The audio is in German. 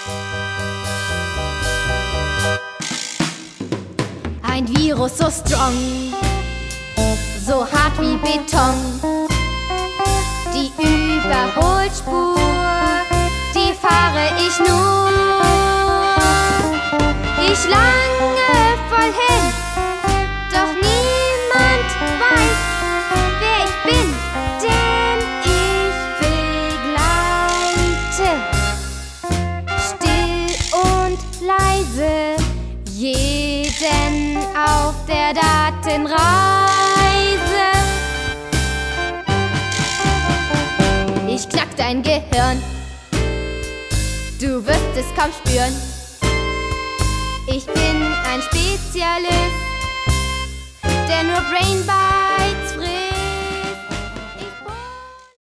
Ein Virus so strong, so hart wie Beton. Die Überholspur, die fahre ich nur. Ich lange voll hin, doch niemand weiß, wer ich bin, denn ich begleite still und leise jeden auf der Datenreise. Ich knack dein Gehirn, du wirst es kaum spüren. Ich bin ein Spezialist, der nur Brainbar